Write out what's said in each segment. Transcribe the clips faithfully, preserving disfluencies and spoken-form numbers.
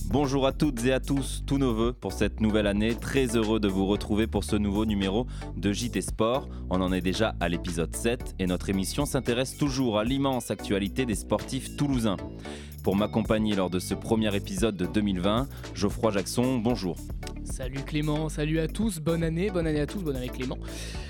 Bonjour à toutes et à tous, tous nos vœux pour cette nouvelle année. Très heureux de vous retrouver pour ce nouveau numéro de J T Sport. On en est déjà à l'épisode sept et notre émission s'intéresse toujours à l'immense actualité des sportifs toulousains. Pour m'accompagner lors de ce premier épisode de deux mille vingt, Geoffroy Jackson, bonjour. Salut Clément, salut à tous, bonne année, bonne année à tous, bonne année Clément.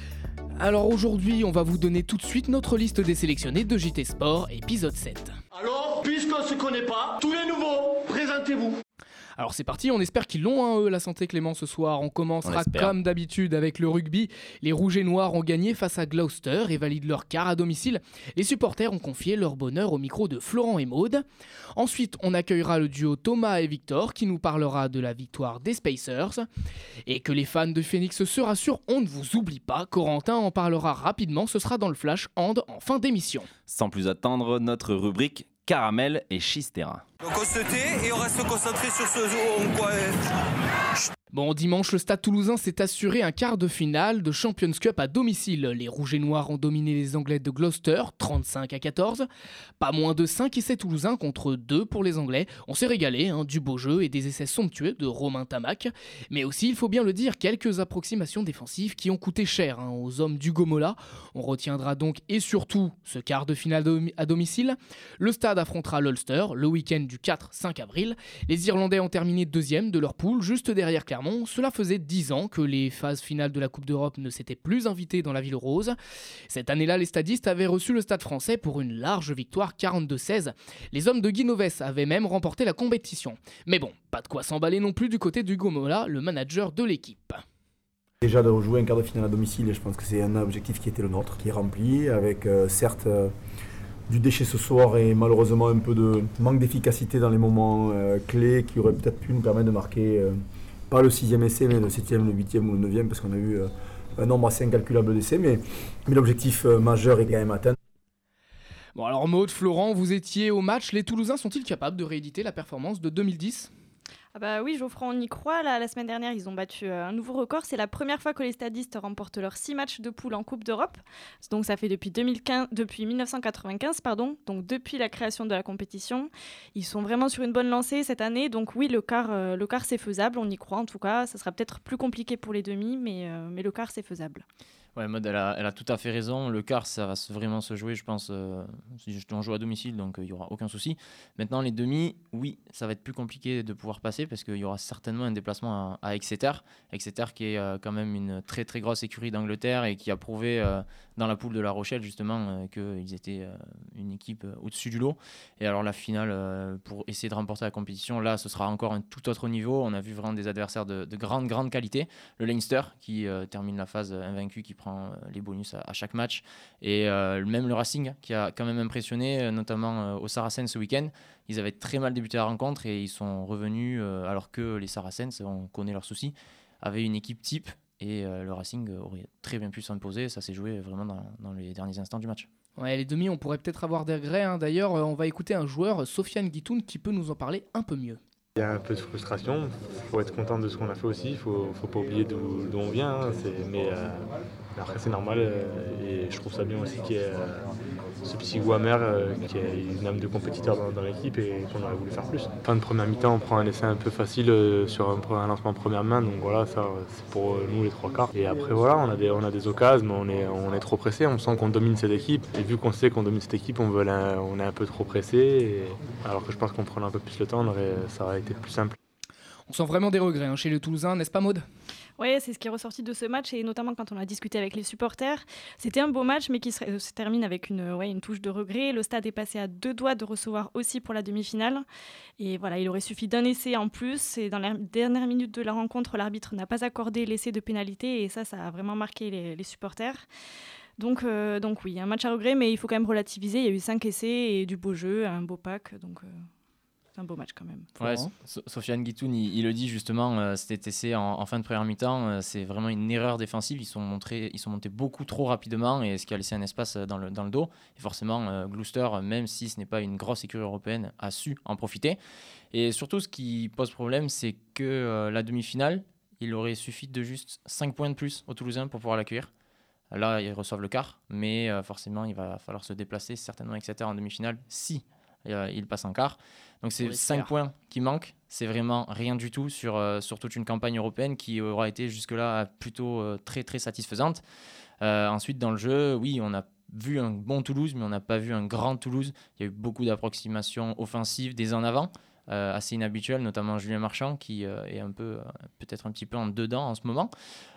Alors aujourd'hui, on va vous donner tout de suite notre liste des sélectionnés de J T Sport, épisode sept. Alors, puisqu'on se connaît pas, tous les nouveaux, présentez-vous. Alors c'est parti, on espère qu'ils l'ont, hein, eux, la santé Clément, ce soir. On commencera On comme d'habitude avec le rugby. Les Rouges et Noirs ont gagné face à Gloucester et valident leur quart à domicile. Les supporters ont confié leur bonheur au micro de Florent et Maude. Ensuite, on accueillera le duo Thomas et Victor qui nous parlera de la victoire des Spacers. Et que les fans de Phoenix se rassurent, on ne vous oublie pas. Corentin en parlera rapidement, ce sera dans le Flash Hand en fin d'émission. Sans plus attendre, notre rubrique Caramel et Chistera. Donc on se tait et on reste concentré sur ce jour. Quoi, euh... Bon, dimanche, le Stade Toulousain s'est assuré un quart de finale de Champions Cup à domicile. Les Rouges et Noirs ont dominé les Anglais de Gloucester, trente-cinq à quatorze. Pas moins de cinq essais toulousains contre deux pour les Anglais. On s'est régalé, hein, du beau jeu et des essais somptueux de Romain Tamac. Mais aussi, il faut bien le dire, quelques approximations défensives qui ont coûté cher hein, aux hommes du Gomola. On retiendra donc et surtout ce quart de finale à domicile. Le Stade affrontera l'Ulster le week-end du quatre cinq avril. Les Irlandais ont terminé deuxième de leur poule, juste derrière Clermont. Cela faisait dix ans que les phases finales de la Coupe d'Europe ne s'étaient plus invitées dans la ville rose. Cette année-là, les stadistes avaient reçu le Stade français pour une large victoire quarante-deux seize. Les hommes de Guy Novès avaient même remporté la compétition. Mais bon, pas de quoi s'emballer non plus du côté du Gomola, le manager de l'équipe. Déjà de rejouer un quart de finale à domicile, je pense que c'est un objectif qui était le nôtre, qui est rempli, avec euh, certes euh, du déchet ce soir et malheureusement un peu de manque d'efficacité dans les moments euh, clés qui auraient peut-être pu nous permettre de marquer euh, pas le sixième essai, mais le septième, le huitième ou le neuvième, parce qu'on a eu euh, un nombre assez incalculable d'essais, mais, mais l'objectif euh, majeur est quand même atteint. Bon alors Maude, Florent, vous étiez au match, les Toulousains sont-ils capables de rééditer la performance de deux mille dix ? Ah bah oui, Geoffroy, on y croit. Là, la semaine dernière, ils ont battu euh, un nouveau record. C'est la première fois que les stadistes remportent leurs six matchs de poule en Coupe d'Europe. Donc ça fait depuis, deux mille quinze, depuis dix-neuf cent quatre-vingt-quinze, pardon, donc depuis la création de la compétition. Ils sont vraiment sur une bonne lancée cette année. Donc oui, le quart, euh, le quart c'est faisable, on y croit en tout cas. Ça sera peut-être plus compliqué pour les demi, mais, euh, mais le quart c'est faisable. Ouais, Maud, elle a, elle a tout à fait raison. Le quart, ça va vraiment se jouer, je pense. Euh, si on joue à domicile, donc il euh, n'y aura aucun souci. Maintenant, les demi, oui, ça va être plus compliqué de pouvoir passer parce qu'il y aura certainement un déplacement à, à Exeter. Exeter qui est euh, quand même une très très grosse écurie d'Angleterre et qui a prouvé euh, dans la poule de La Rochelle justement euh, qu'ils étaient euh, une équipe euh, au-dessus du lot. Et alors la finale, euh, pour essayer de remporter la compétition, là, ce sera encore un tout autre niveau. On a vu vraiment des adversaires de, de grande grande qualité. Le Leinster qui euh, termine la phase invaincu, qui prend les bonus à, à chaque match, et euh, même le Racing qui a quand même impressionné, notamment euh, au Saracens ce week-end. Ils avaient très mal débuté la rencontre et ils sont revenus euh, alors que les Saracens, on connaît leurs soucis, avaient une équipe type et euh, le Racing aurait très bien pu s'imposer. Ça s'est joué vraiment dans, dans les derniers instants du match. Ouais, les demi, on pourrait peut-être avoir des regrets, hein. D'ailleurs, on va écouter un joueur, Sofiane Guitoun, qui peut nous en parler un peu mieux. Il y a un peu de frustration, il faut être content de ce qu'on a fait aussi, il ne faut, faut pas oublier d'où, d'où on vient, hein. c'est, mais euh, après c'est normal euh, et je trouve ça bien aussi qu'il y ait euh, ce petit goût amer, euh, qu'il y ait une âme de compétiteur dans, dans l'équipe et qu'on aurait voulu faire plus. Fin de première mi-temps, on prend un essai un peu facile euh, sur un, un lancement de première main, donc voilà, ça c'est pour euh, nous les trois quarts. Et après voilà, on a des, on a des occasions, mais on est, on est trop pressé, on sent qu'on domine cette équipe, et vu qu'on sait qu'on domine cette équipe, on, veut la, on est un peu trop pressé, et, alors que je pense qu'on prenait un peu plus le temps, on aurait, ça aurait été plus simple. On sent vraiment des regrets hein, chez les Toulousains, n'est-ce pas Maude ? Oui, c'est ce qui est ressorti de ce match et notamment quand on a discuté avec les supporters. C'était un beau match mais qui se, se termine avec une, ouais, une touche de regret. Le Stade est passé à deux doigts de recevoir aussi pour la demi-finale. Et voilà, il aurait suffi d'un essai en plus. Et dans la dernière minute de la rencontre, l'arbitre n'a pas accordé l'essai de pénalité et ça, ça a vraiment marqué les, les supporters. Donc, euh, donc oui, un match à regret mais il faut quand même relativiser. Il y a eu cinq essais et du beau jeu, un beau pack. Donc... Euh un beau match quand même. Ouais, so- Sofiane Guitoun, il, il le dit justement, euh, cet essai en, en fin de première mi-temps, euh, c'est vraiment une erreur défensive. Ils sont, montrés, ils sont montés beaucoup trop rapidement et ce qui a laissé un espace dans le, dans le dos. Et forcément, euh, Gloucester, même si ce n'est pas une grosse écurie européenne, a su en profiter. Et surtout, ce qui pose problème, c'est que euh, la demi-finale, il aurait suffi de juste cinq points de plus aux Toulousains pour pouvoir l'accueillir. Là, ils reçoivent le quart, mais euh, forcément, il va falloir se déplacer certainement avec Exeter en demi-finale si euh, il passe en quart. Donc c'est cinq points qui manquent, c'est vraiment rien du tout sur, euh, sur toute une campagne européenne qui aura été jusque-là plutôt euh, très très satisfaisante. Euh, ensuite dans le jeu, oui, on a vu un bon Toulouse, mais on n'a pas vu un grand Toulouse. Il y a eu beaucoup d'approximations offensives des en avant, euh, assez inhabituelles, notamment Julien Marchand qui euh, est un peu, euh, peut-être un petit peu en dedans en ce moment.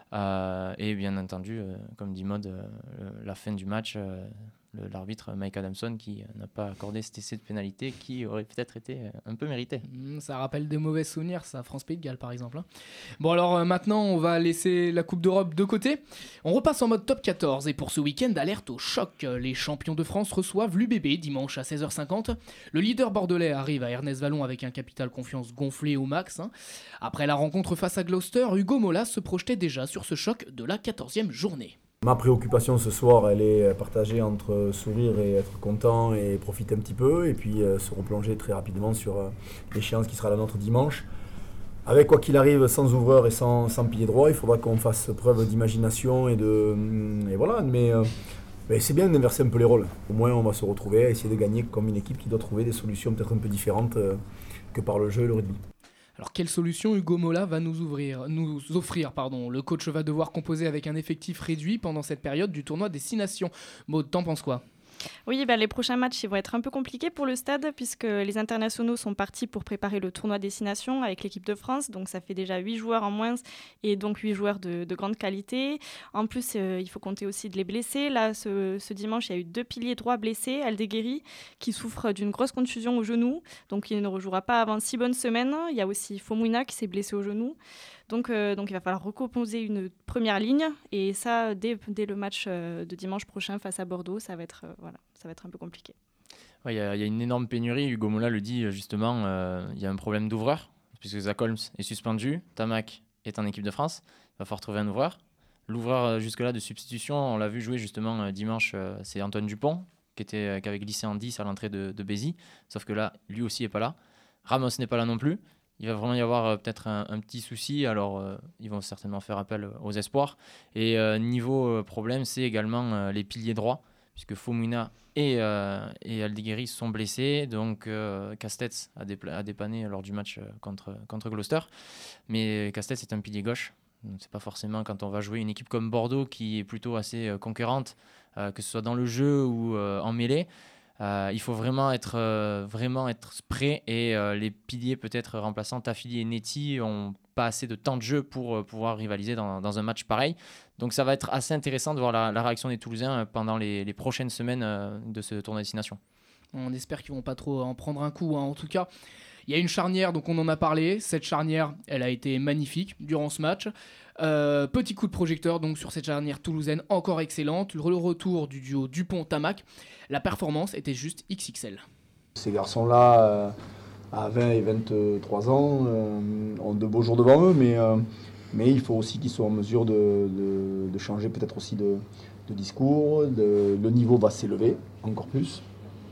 Euh, et bien entendu, euh, comme dit Maud, euh, la fin du match, euh, le, l'arbitre Mike Adamson qui euh, n'a pas accordé cet essai de pénalité qui aurait peut-être été euh, un peu mérité. Mmh, ça rappelle des mauvais souvenirs, ça, France-Pays de Galles par exemple. Hein. Bon alors euh, maintenant, on va laisser la Coupe d'Europe de côté. On repasse en mode top quatorze et pour ce week-end, alerte au choc. Les champions de France reçoivent l'U B B dimanche à seize heures cinquante. Le leader bordelais arrive à Ernest-Vallon avec un capital confiance gonflé au max. Hein. Après la rencontre face à Gloucester, Hugo Mola se projetait déjà sur ce choc de la quatorzième journée. Ma préoccupation ce soir, elle est partagée entre sourire et être content et profiter un petit peu, et puis euh, se replonger très rapidement sur euh, l'échéance qui sera la nôtre dimanche. Avec quoi qu'il arrive, sans ouvreur et sans, sans pilier droit, il faudra qu'on fasse preuve d'imagination et de... Et voilà, mais, euh, mais c'est bien d'inverser un peu les rôles. Au moins, on va se retrouver à essayer de gagner comme une équipe qui doit trouver des solutions peut-être un peu différentes euh, que par le jeu et le rugby. Alors quelle solution Hugo Mola va nous, ouvrir, nous offrir pardon. Le coach va devoir composer avec un effectif réduit pendant cette période du tournoi des Six Nations. Maud, t'en penses quoi ? Oui, ben, les prochains matchs ils vont être un peu compliqués pour le stade puisque les internationaux sont partis pour préparer le tournoi Destination avec l'équipe de France. Donc ça fait déjà huit joueurs en moins et donc huit joueurs de, de grande qualité. En plus, euh, il faut compter aussi de les blessés. Là, ce, ce dimanche, il y a eu deux piliers droits blessés. Aldeguerri qui souffre d'une grosse contusion au genou. Donc il ne rejouera pas avant six bonnes semaines. Il y a aussi Fomouina qui s'est blessé au genou. Donc, euh, donc il va falloir recomposer une première ligne et ça dès, dès le match euh, de dimanche prochain face à Bordeaux, ça va être, euh, voilà, ça va être un peu compliqué. Il ouais, y, y a une énorme pénurie, Hugo Mola le dit justement, il euh, y a un problème d'ouvreur puisque Zach Holmes est suspendu, Tamac est en équipe de France, il va falloir trouver un ouvreur. L'ouvreur euh, jusque-là de substitution, on l'a vu jouer justement euh, dimanche, euh, c'est Antoine Dupont qui, était, euh, qui avait glissé en dix à l'entrée de, de Bézi, sauf que là, lui aussi n'est pas là. Ramos n'est pas là non plus. Il va vraiment y avoir euh, peut-être un, un petit souci, alors euh, ils vont certainement faire appel aux espoirs. Et euh, niveau euh, problème, c'est également euh, les piliers droits, puisque Fomouina et, euh, et Aldeguerri sont blessés, donc euh, Castex a, dépla- a dépanné lors du match contre, contre Gloucester. Mais Castex est un pilier gauche, donc c'est pas forcément quand on va jouer une équipe comme Bordeaux qui est plutôt assez euh, conquérante, euh, que ce soit dans le jeu ou euh, en mêlée. Euh, il faut vraiment être, euh, vraiment être prêt et euh, les piliers peut-être remplaçants, Tafili et Neti, n'ont pas assez de temps de jeu pour euh, pouvoir rivaliser dans, dans un match pareil. Donc ça va être assez intéressant de voir la, la réaction des Toulousains pendant les, les prochaines semaines euh, de ce tournoi Destination. On espère qu'ils ne vont pas trop en prendre un coup. Hein. En tout cas, il y a une charnière, donc on en a parlé. Cette charnière, elle a été magnifique durant ce match. Euh, petit coup de projecteur donc sur cette charnière toulousaine encore excellente. Le retour du duo Dupont-Tamac. La performance était juste X X L. Ces garçons-là, euh, à vingt et vingt-trois ans, euh, ont de beaux jours devant eux, mais, euh, mais il faut aussi qu'ils soient en mesure de, de, de changer peut-être aussi de, de discours. De, le niveau va s'élever encore plus.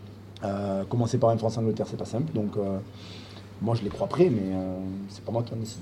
Euh, commencer par une France-Angleterre, c'est pas simple. Donc euh, moi je les crois prêts, mais euh, c'est pas moi qui en décide.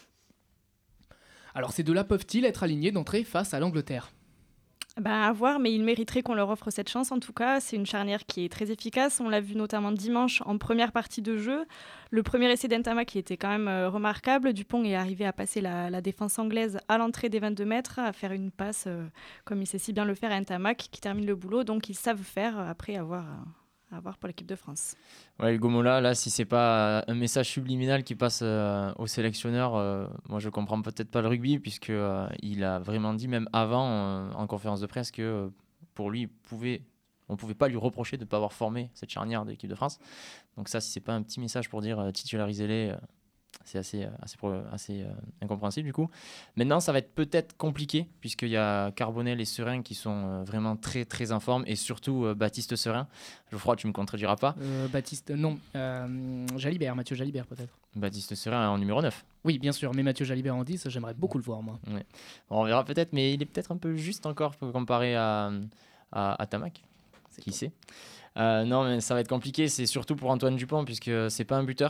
Alors ces deux-là peuvent-ils être alignés d'entrée face à l'Angleterre ? Ben, à voir, mais ils mériteraient qu'on leur offre cette chance en tout cas. C'est une charnière qui est très efficace. On l'a vu notamment dimanche en première partie de jeu. Le premier essai d'Ntamack qui était quand même euh, remarquable. Dupont est arrivé à passer la, la défense anglaise à l'entrée des vingt-deux mètres, à faire une passe euh, comme il sait si bien le faire à Ntamak qui termine le boulot. Donc ils savent faire après avoir... Euh, à voir pour l'équipe de France. Ouais, Hugo Mola, là, si c'est pas un message subliminal qui passe euh, au sélectionneur, euh, moi je comprends peut-être pas le rugby, puisque euh, il a vraiment dit, même avant, euh, en conférence de presse, que euh, pour lui, pouvait, on pouvait pas lui reprocher de ne pas avoir formé cette charnière de l'équipe de France. Donc ça, si c'est pas un petit message pour dire euh, titularisez-les, euh, c'est assez, assez, assez euh, incompréhensible du coup. Maintenant, ça va être peut-être compliqué, puisqu'il y a Carbonel et Serein qui sont euh, vraiment très très en forme, et surtout euh, Baptiste Serein. Geoffroy, tu me contrediras pas. euh, Baptiste, non. Euh, Jalibert, Mathieu Jalibert peut-être. Baptiste Serein en numéro neuf. Oui, bien sûr, mais Mathieu Jalibert en dix, j'aimerais beaucoup le voir, moi. Ouais. Bon, on verra peut-être, mais il est peut-être un peu juste encore comparé à, à, à Tamac. C'est qui sait. Euh, non, mais ça va être compliqué, c'est surtout pour Antoine Dupont, puisque c'est pas un buteur.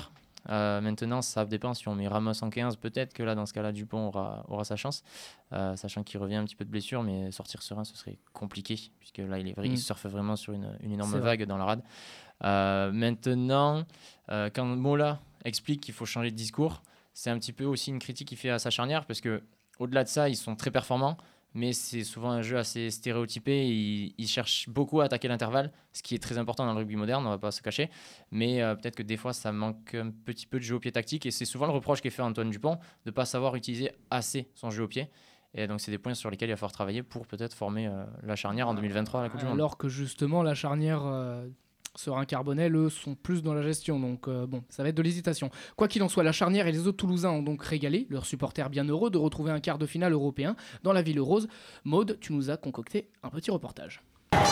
Euh, maintenant, ça dépend. Si on met Ramos en quinze, peut-être que là, dans ce cas-là, Dupont aura, aura sa chance, euh, sachant qu'il revient un petit peu de blessure, mais sortir serein, ce serait compliqué, puisque là, il est vrai, mmh. il surfe vraiment sur une, une énorme C'est vague vrai. dans la rade. Euh, maintenant, euh, quand Mola explique qu'il faut changer de discours, c'est un petit peu aussi une critique qu'il fait à sa charnière, parce que au-delà de ça, ils sont très performants, mais c'est souvent un jeu assez stéréotypé. Ils, ils cherchent beaucoup à attaquer l'intervalle, ce qui est très important dans le rugby moderne, on ne va pas se cacher. Mais euh, peut-être que des fois, ça manque un petit peu de jeu au pied tactique. Et c'est souvent le reproche qu'est fait Antoine Dupont, de ne pas savoir utiliser assez son jeu au pied. Et donc, c'est des points sur lesquels il va falloir travailler pour peut-être former euh, la charnière en deux mille vingt-trois à la Coupe du Monde. Alors que justement, la charnière... Euh... Serein-Carbonel, eux, sont plus dans la gestion, donc euh, bon, ça va être de l'hésitation. Quoi qu'il en soit, la charnière et les autres Toulousains ont donc régalé, leurs supporters bien heureux de retrouver un quart de finale européen dans la Ville Rose. Maud, tu nous as concocté un petit reportage.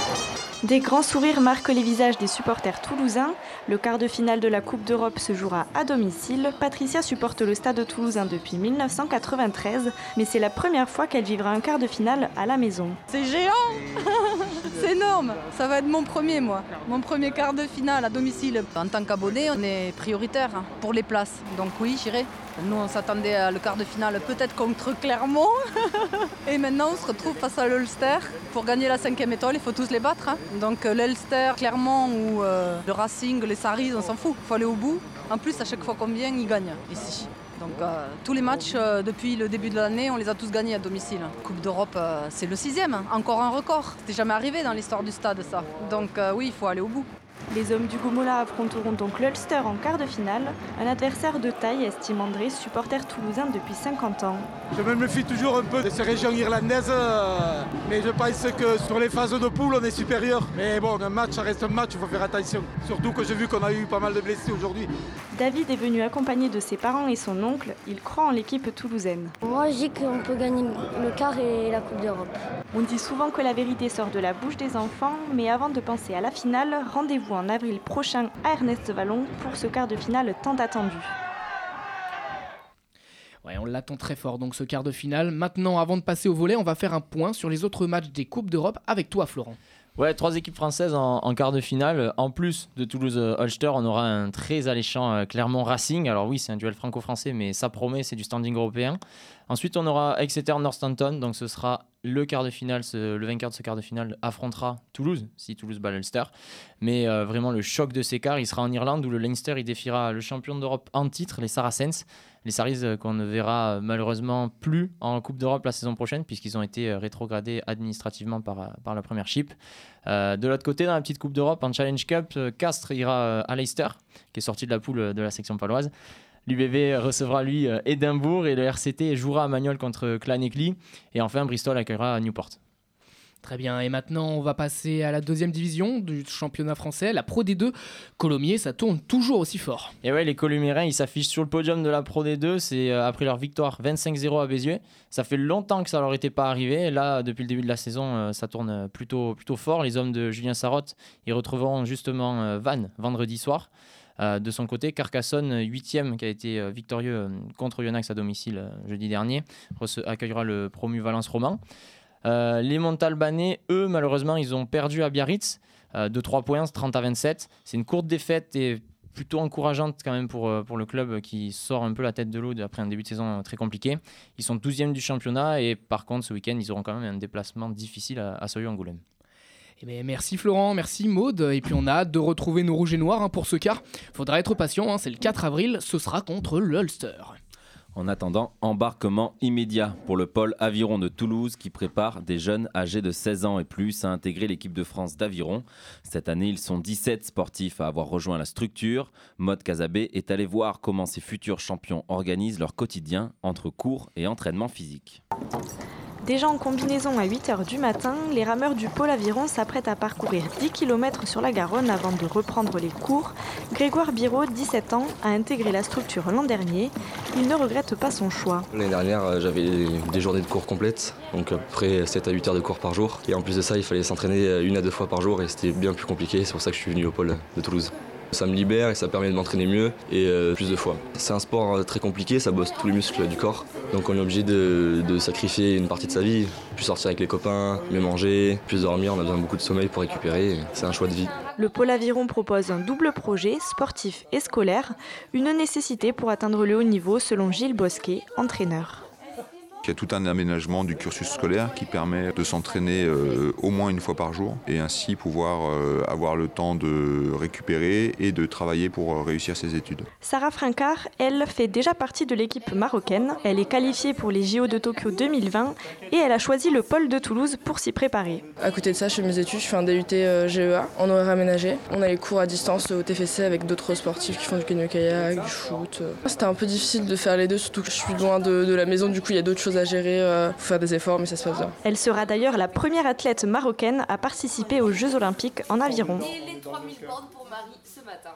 Des grands sourires marquent les visages des supporters toulousains. Le quart de finale de la Coupe d'Europe se jouera à domicile. Patricia supporte le Stade toulousain depuis mille neuf cent quatre-vingt-treize, mais c'est la première fois qu'elle vivra un quart de finale à la maison. C'est géant. C'est énorme. Ça va être mon premier, moi. Mon premier quart de finale à domicile. En tant qu'abonné, on est prioritaire pour les places. Donc oui, j'irai. Nous, on s'attendait à le quart de finale peut-être contre Clermont. Et maintenant, on se retrouve face à l'Ulster. Pour gagner la cinquième étoile, il faut tous les battre. Hein. Donc l'Ulster, Clermont ou euh, le Racing, les Saris, on s'en fout. Il faut aller au bout. En plus, à chaque fois qu'on vient, ils gagnent ici. Donc euh, tous les matchs euh, depuis le début de l'année, on les a tous gagnés à domicile. Coupe d'Europe, euh, c'est le sixième. Encore un record. C'était jamais arrivé dans l'histoire du stade, ça. Donc euh, oui, il faut aller au bout. Les hommes du Goumola affronteront donc l'Ulster en quart de finale, un adversaire de taille, estime André, supporter toulousain depuis cinquante ans. Je me méfie toujours un peu de ces régions irlandaises, mais je pense que sur les phases de poule, on est supérieur. Mais bon, un match, ça reste un match, il faut faire attention. Surtout que j'ai vu qu'on a eu pas mal de blessés aujourd'hui. David est venu accompagné de ses parents et son oncle. Il croit en l'équipe toulousaine. Moi, je dis qu'on peut gagner le quart et la Coupe d'Europe. On dit souvent que la vérité sort de la bouche des enfants, mais avant de penser à la finale, rendez-vous en avril prochain à Ernest Vallon pour ce quart de finale tant attendu. Ouais, on l'attend très fort, donc ce quart de finale. Maintenant, avant de passer au volley, on va faire un point sur les autres matchs des Coupes d'Europe avec toi, Florent. Ouais, trois équipes françaises en, en quart de finale. En plus de Toulouse-Ulster, on aura un très alléchant euh, Clermont-Racing. Alors oui, c'est un duel franco-français, mais ça promet, c'est du standing européen. Ensuite, on aura Exeter-Northampton, donc ce sera le quart de finale. Ce, le vainqueur de ce quart de finale affrontera Toulouse, si Toulouse bat l'Ulster. Mais euh, vraiment, le choc de ces quarts, il sera en Irlande, où le Leinster il défiera le champion d'Europe en titre, les Saracens. Les Saris euh, qu'on ne verra euh, malheureusement plus en Coupe d'Europe la saison prochaine, puisqu'ils ont été euh, rétrogradés administrativement par, euh, par la première chip. Euh, de l'autre côté, dans la petite Coupe d'Europe, en Challenge Cup, euh, Castres ira euh, à Leicester, qui est sorti de la poule euh, de la section paloise. L'U B V recevra lui euh, Édimbourg et le R C T jouera à Magnolle contre Claneckley. Et enfin, Bristol accueillera Newport. Très bien, et maintenant on va passer à la deuxième division du championnat français, la Pro D deux. Colomiers, ça tourne toujours aussi fort. Et ouais, les Colomiérens, ils s'affichent sur le podium de la Pro D deux, c'est euh, après leur victoire vingt-cinq zéro à Bézieux. Ça fait longtemps que ça leur était pas arrivé, et là, depuis le début de la saison, euh, ça tourne plutôt, plutôt fort. Les hommes de Julien Sarrotte, ils retrouveront justement euh, Vannes vendredi soir. Euh, de son côté, Carcassonne, huitième, qui a été euh, victorieux euh, contre Yonax à domicile euh, jeudi dernier, rece- accueillera le promu Valence Roman. Euh, les Montalbanais, eux, malheureusement, ils ont perdu à Biarritz euh, de trois points, trente à vingt-sept. C'est une courte défaite et plutôt encourageante quand même pour, euh, pour le club qui sort un peu la tête de l'eau après un début de saison très compliqué. Ils sont douzième du championnat et par contre, ce week-end, ils auront quand même un déplacement difficile à, à Soyeux-Angoulême. Eh bien, merci Florent, merci Maud, et puis on a hâte de retrouver nos rouges et noirs hein, pour ce quart. Faudra être patient, hein, c'est le quatre avril, ce sera contre l'Ulster. En attendant, embarquement immédiat pour le pôle aviron de Toulouse qui prépare des jeunes âgés de seize ans et plus à intégrer l'équipe de France d'aviron. Cette année, ils sont dix-sept sportifs à avoir rejoint la structure. Maud Casabé est allé voir comment ces futurs champions organisent leur quotidien entre cours et entraînement physique. Déjà en combinaison à huit heures du matin, les rameurs du pôle aviron s'apprêtent à parcourir dix kilomètres sur la Garonne avant de reprendre les cours. Grégoire Biraud, dix-sept ans, a intégré la structure l'an dernier. Il ne regrette pas son choix. L'année dernière, j'avais des journées de cours complètes, donc à peu près sept à huit heures de cours par jour. Et en plus de ça, il fallait s'entraîner une à deux fois par jour et c'était bien plus compliqué. C'est pour ça que je suis venu au pôle de Toulouse. Ça me libère et ça permet de m'entraîner mieux et euh, plus de fois. C'est un sport très compliqué, ça bosse tous les muscles du corps. Donc on est obligé de, de sacrifier une partie de sa vie, plus sortir avec les copains, mieux manger, plus dormir, on a besoin de beaucoup de sommeil pour récupérer. C'est un choix de vie. Le pôle aviron propose un double projet, sportif et scolaire, une nécessité pour atteindre le haut niveau selon Gilles Bosquet, entraîneur. Il y a tout un aménagement du cursus scolaire qui permet de s'entraîner euh, au moins une fois par jour et ainsi pouvoir euh, avoir le temps de récupérer et de travailler pour euh, réussir ses études. Sarah Francard, elle, fait déjà partie de l'équipe marocaine. Elle est qualifiée pour les J O de Tokyo deux mille vingt et elle a choisi le pôle de Toulouse pour s'y préparer. À côté de ça, je fais mes études, je fais un D U T euh, G E A en horaire aménagé. On a les cours à distance au T F C avec d'autres sportifs qui font du canoë-kayak, du foot. C'était un peu difficile de faire les deux, surtout que je suis loin de, de la maison, du coup il y a d'autres choses à gérer, euh, faut faire des efforts, mais ça se passe bien. Elle sera d'ailleurs la première athlète marocaine à participer aux Jeux Olympiques en aviron. Et les trois mille bornes pour Marie ce matin.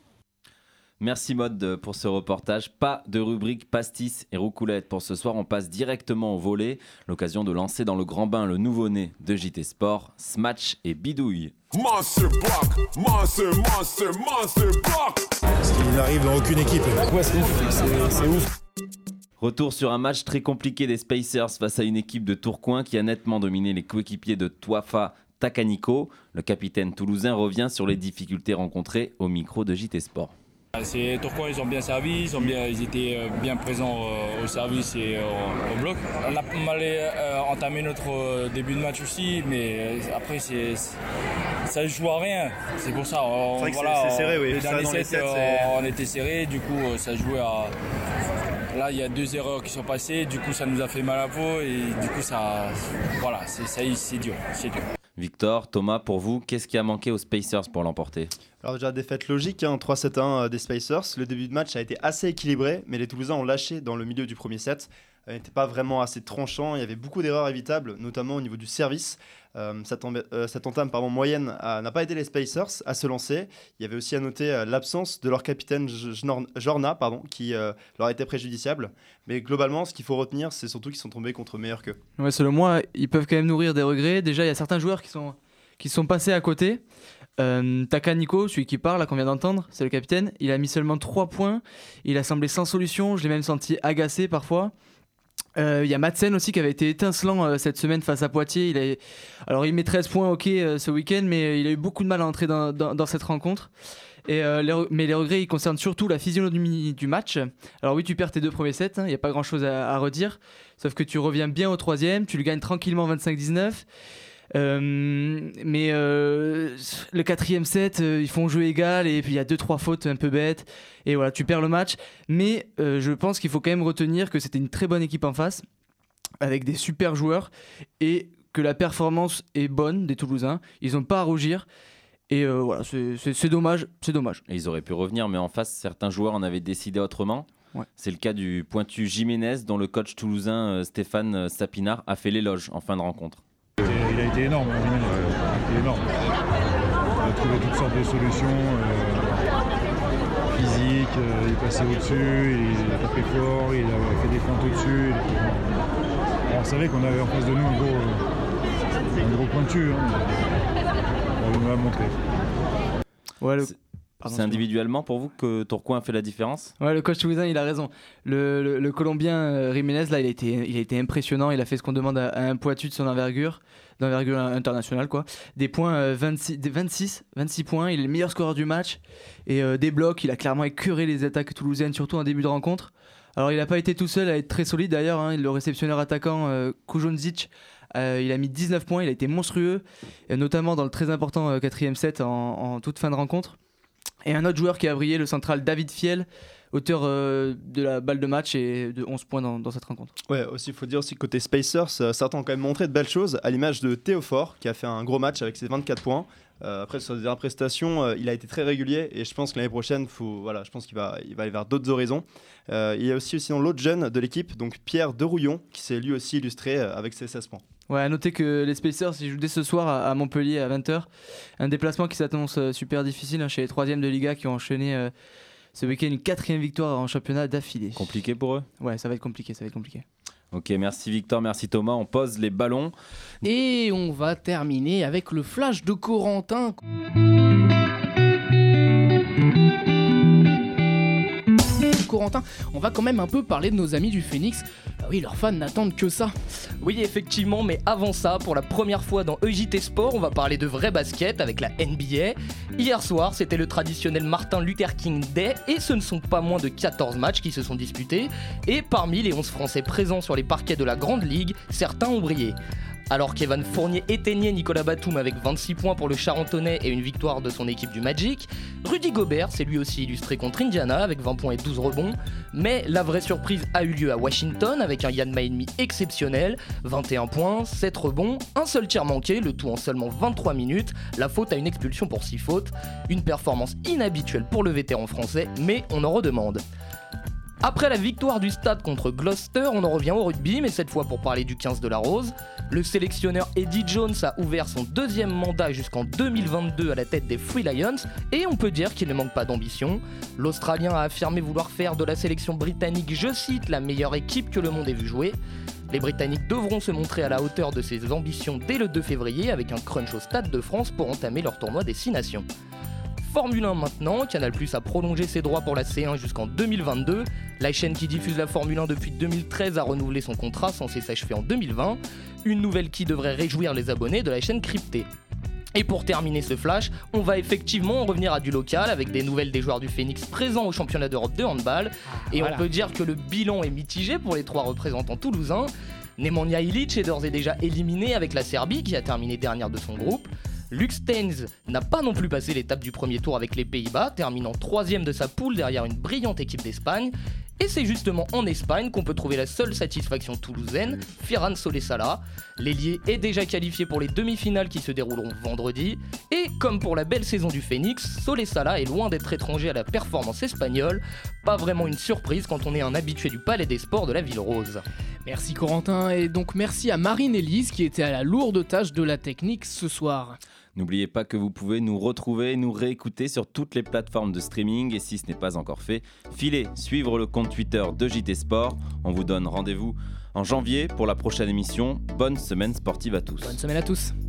Merci Maud pour ce reportage. Pas de rubrique pastis et roucoulette pour ce soir. On passe directement au volley. L'occasion de lancer dans le grand bain le nouveau-né de J T Sport, Smatch et Bidouille. Monster block, monster, monster, monster block. Ce qui n'arrive dans aucune équipe. Ouais, c'est ouf. C'est, c'est ouf. Retour sur un match très compliqué des Spacers face à une équipe de Tourcoing qui a nettement dominé les coéquipiers de Twafa Takaniko. Le capitaine toulousain revient sur les difficultés rencontrées au micro de J T Sport. C'est Tourcoing, ils ont bien servi, ils, ont bien, ils étaient bien présents euh, au service et euh, au bloc. On a mal euh, entamé notre euh, début de match aussi, mais euh, après c'est, c'est, ça ne joue à rien. C'est pour ça. On, c'est vrai que voilà, c'est, c'est serré, oui. Les derniers dans les sets, sets, euh, on était serré, du coup euh, ça jouait à... Là, il y a deux erreurs qui sont passées, du coup ça nous a fait mal à la peau et du coup ça... Voilà, c'est, ça, c'est dur, c'est dur. Victor, Thomas, pour vous, qu'est-ce qui a manqué aux Spacers pour l'emporter ? Alors déjà, défaite logique, hein, trois sept un euh, des Spacers. Le début de match a été assez équilibré, mais les Toulousains ont lâché dans le milieu du premier set. Euh, n'était pas vraiment assez tranchant, il y avait beaucoup d'erreurs évitables, notamment au niveau du service. Euh, cette, en, euh, cette entame pardon, moyenne a, n'a pas aidé les Spacers à se lancer. Il y avait aussi à noter euh, l'absence de leur capitaine Jorna, pardon, qui euh, leur a été préjudiciable. Mais globalement, ce qu'il faut retenir, c'est surtout qu'ils sont tombés contre meilleurs qu'eux. Ouais, selon moi, ils peuvent quand même nourrir des regrets. Déjà, il y a certains joueurs qui sont, qui sont passés à côté. Euh, Takaniko, celui qui parle, là, qu'on vient d'entendre, c'est le capitaine. Il a mis seulement trois points. Il a semblé sans solution. Je l'ai même senti agacé parfois. Il euh, y a Madsen aussi qui avait été étincelant euh, cette semaine face à Poitiers. Il a... Alors il met treize points ok euh, ce week-end, mais il a eu beaucoup de mal à entrer dans, dans, dans cette rencontre. Et, euh, les re... Mais les regrets ils concernent surtout la physionomie du match. Alors oui, tu perds tes deux premiers sets, il hein, n'y a pas grand-chose à, à redire. Sauf que tu reviens bien au troisième, tu le gagnes tranquillement vingt-cinq dix-neuf. Euh, mais euh, le quatrième set euh, ils font jeu égal et puis il y a deux trois fautes un peu bêtes et voilà tu perds le match, mais euh, je pense qu'il faut quand même retenir que c'était une très bonne équipe en face avec des super joueurs et que la performance est bonne des Toulousains, ils n'ont pas à rougir et euh, voilà c'est, c'est, c'est dommage c'est dommage et ils auraient pu revenir, mais en face certains joueurs en avaient décidé autrement. Ouais. C'est le cas du pointu Jiménez dont le coach toulousain euh, Stéphane Sapinard a fait l'éloge en fin de rencontre. Il a été énorme, hein, il a été énorme. Il a trouvé toutes sortes de solutions euh, physiques, euh, il est passé au-dessus, il a tapé fort, il a fait des feintes au-dessus. Alors, on savait qu'on avait en face de nous un gros, euh, un gros pointu, hein, on nous l'a montré. Ouais, le... Pardon, c'est individuellement pour vous que Tourcoing a fait la différence ? Ouais, le coach toulousain, il a raison. Le, le, le Colombien euh, Jiménez, là, il a, été, il a été impressionnant. Il a fait ce qu'on demande à, à un pointu de son envergure, d'envergure internationale, quoi. Des points, euh, vingt-six, des vingt-six, vingt-six points. Il est le meilleur scoreur du match. Et euh, des blocs, il a clairement écœuré les attaques toulousaines, surtout en début de rencontre. Alors, il n'a pas été tout seul à être très solide d'ailleurs. Hein. Le réceptionneur attaquant euh, Kujonzic, euh, il a mis dix-neuf points. Il a été monstrueux, et notamment dans le très important euh, quatrième set en, en toute fin de rencontre. Et un autre joueur qui a brillé, le central David Fiel, auteur euh, de la balle de match et de onze points dans, dans cette rencontre. Ouais, aussi, il faut dire aussi que côté Spacers, euh, certains ont quand même montré de belles choses, à l'image de Théophore, qui a fait un gros match avec ses vingt-quatre points. Euh, après, sur les dernières prestations, euh, il a été très régulier et je pense que l'année prochaine, faut, voilà, je pense qu'il va, il va aller vers d'autres horizons. Euh, il y a aussi, aussi l'autre jeune de l'équipe, donc Pierre Derouillon, qui s'est lui aussi illustré euh, avec ses seize points. Ouais, à noter que les Spacers ils jouent dès ce soir à, à Montpellier à vingt heures. Un déplacement qui s'annonce euh, super difficile hein, chez les troisièmes de Liga qui ont enchaîné euh, ce week-end une quatrième victoire en championnat d'affilée. Compliqué pour eux ? Ouais, ça va être compliqué, ça va être compliqué. Ok, merci Victor, merci Thomas. On pose les ballons. Et on va terminer avec le flash de Corentin. Corentin, on va quand même un peu parler de nos amis du Phoenix. Bah oui, leurs fans n'attendent que ça. Oui, effectivement, mais avant ça, pour la première fois dans E J T Sport, on va parler de vrai basket avec la N B A. Hier soir, c'était le traditionnel Martin Luther King Day et ce ne sont pas moins de quatorze matchs qui se sont disputés. Et parmi les onze Français présents sur les parquets de la Grande Ligue, certains ont brillé. Alors qu'Evan Fournier éteignait Nicolas Batum avec vingt-six points pour le Charentonais et une victoire de son équipe du Magic, Rudy Gobert s'est lui aussi illustré contre Indiana avec vingt points et douze rebonds. Mais la vraie surprise a eu lieu à Washington avec un Ian Mahinmi exceptionnel, vingt et un points, sept rebonds, un seul tir manqué, le tout en seulement vingt-trois minutes, la faute à une expulsion pour six fautes. Une performance inhabituelle pour le vétéran français, mais on en redemande. Après la victoire du Stade contre Gloucester, on en revient au rugby, mais cette fois pour parler du quinze de la Rose. Le sélectionneur Eddie Jones a ouvert son deuxième mandat jusqu'en deux mille vingt-deux à la tête des Free Lions, et on peut dire qu'il ne manque pas d'ambition. L'Australien a affirmé vouloir faire de la sélection britannique, je cite, la meilleure équipe que le monde ait vu jouer. Les Britanniques devront se montrer à la hauteur de ses ambitions dès le deux février avec un crunch au Stade de France pour entamer leur tournoi des six nations. Formule un maintenant, Canal+ a prolongé ses droits pour la C un jusqu'en deux mille vingt-deux. La chaîne qui diffuse la Formule un depuis deux mille treize a renouvelé son contrat censé s'achever en deux mille vingt. Une nouvelle qui devrait réjouir les abonnés de la chaîne cryptée. Et pour terminer ce flash, on va effectivement en revenir à du local avec des nouvelles des joueurs du Phoenix présents au championnat d'Europe de handball. Et voilà. On peut dire que le bilan est mitigé pour les trois représentants toulousains. Nemanja Ilić est d'ores et déjà éliminé avec la Serbie qui a terminé dernière de son groupe. Luc Steins n'a pas non plus passé l'étape du premier tour avec les Pays-Bas, terminant troisième de sa poule derrière une brillante équipe d'Espagne. Et c'est justement en Espagne qu'on peut trouver la seule satisfaction toulousaine, Ferran Solesala. L'ailier est déjà qualifié pour les demi-finales qui se dérouleront vendredi. Et comme pour la belle saison du Phoenix, Solesala est loin d'être étranger à la performance espagnole. Pas vraiment une surprise quand on est un habitué du Palais des Sports de la Ville Rose. Merci Corentin, et donc merci à Marine Elise qui était à la lourde tâche de la technique ce soir. N'oubliez pas que vous pouvez nous retrouver et nous réécouter sur toutes les plateformes de streaming. Et si ce n'est pas encore fait, filez suivre le compte Twitter de J T Sport. On vous donne rendez-vous en janvier pour la prochaine émission. Bonne semaine sportive à tous. Bonne semaine à tous.